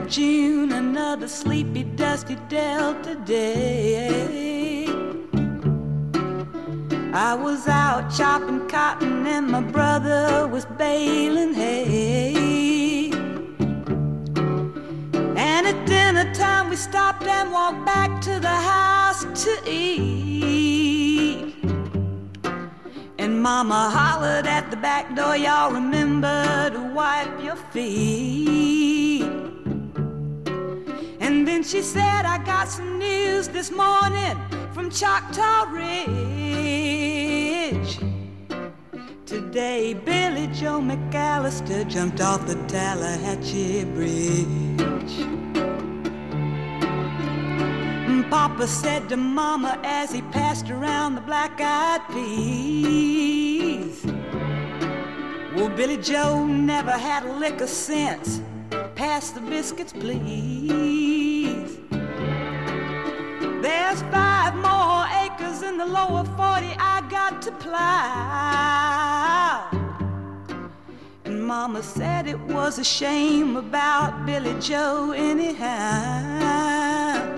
of June, another sleepy, dusty Delta day. I was out chopping cotton and my brother was baling hay. And at dinner time we stopped and walked back to the house to eat. And Mama hollered at the back door, y'all remember to wipe your feet. And then she said, I got some news this morning from Choctaw Ridge. Today Billy Joe McAllister jumped off the Tallahatchie Bridge. Papa said to Mama as he passed around the black-eyed peas, well, Billy Joe never had a lick of sense. Pass the biscuits, please. There's 5 more acres in the lower 40 I got to plow. And Mama said it was a shame about Billy Joe anyhow.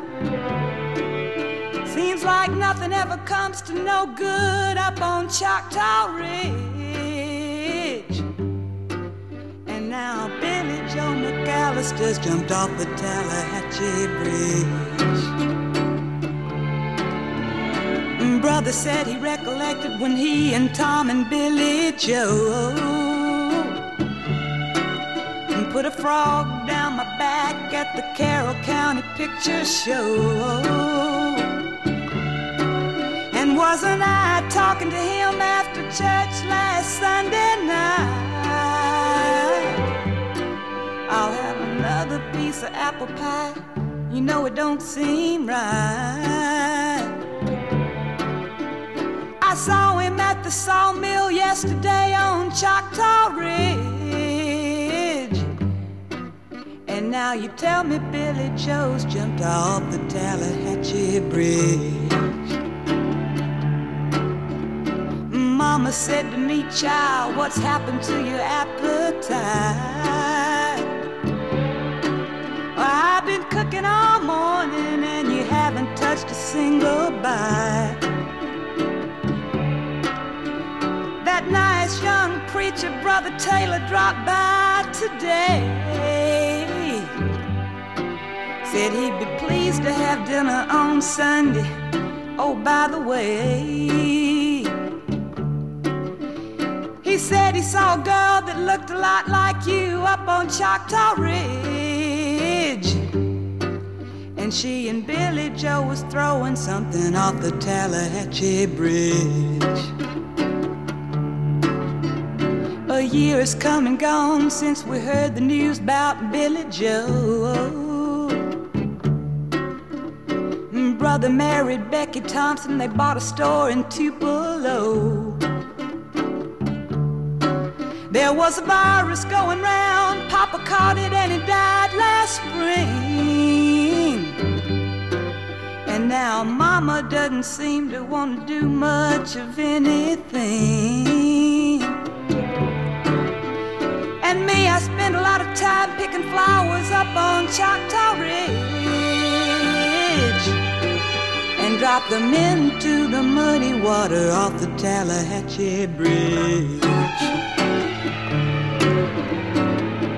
Seems like nothing ever comes to no good up on Choctaw Ridge. And now Billy Joe McAllister's jumped off the Tallahatchie Bridge. Brother said he recollected when he and Tom and Billy Joe put a frog down my back at the Carroll County Picture Show. And wasn't I talking to him after church last Sunday night? I'll have another piece of apple pie. You know it don't seem right. I saw him at the sawmill yesterday on Choctaw Ridge. And now you tell me Billy Joe's jumped off the Tallahatchie Bridge. Mama said to me, child, what's happened to your appetite? Well, I've been cooking all morning and you haven't touched a single bite. That nice young preacher, Brother Taylor, dropped by today. Said he'd be pleased to have dinner on Sunday. Oh, by the way, he said he saw a girl that looked a lot like you up on Choctaw Ridge. And she and Billy Joe was throwing something off the Tallahatchie Bridge. A year has come and gone since we heard the news about Billy Joe. Brother married Becky Thompson, they bought a store in Tupelo. There was a virus going round, Papa caught it and he died last spring. And now Mama doesn't seem to want to do much of anything. And me, I spend a lot of time picking flowers up on Choctaw Ridge and drop them into the muddy water off the Tallahatchie Bridge.